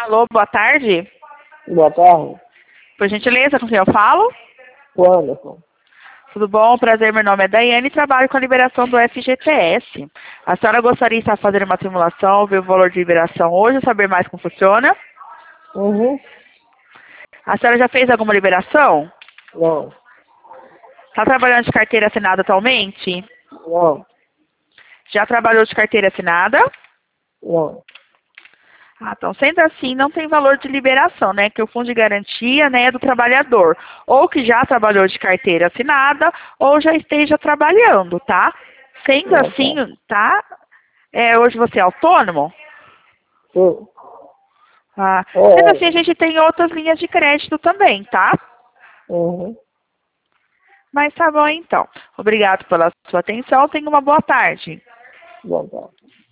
Alô, boa tarde. Boa tarde. Por gentileza, com quem eu falo? O Anderson. Tudo bom? Prazer, meu nome é Daiane e trabalho com a liberação do FGTS. A senhora gostaria de estar fazendo uma simulação, ver o valor de liberação hoje, saber mais como funciona? Uhum. A senhora já fez alguma liberação? Não. Está trabalhando de carteira assinada atualmente? Não. Já trabalhou de carteira assinada? Não. Ah, então, sendo assim, não tem valor de liberação, né? Que o fundo de garantia, né, é do trabalhador. Ou que já trabalhou de carteira assinada, ou já esteja trabalhando, tá? Sendo Não, assim, tá. tá? Hoje você é autônomo? Sim. Ah, sendo assim, a É. gente tem outras linhas de crédito também, tá? Uhum. Mas tá bom, então. Obrigado pela sua atenção. Tenha uma boa tarde. Boa tarde.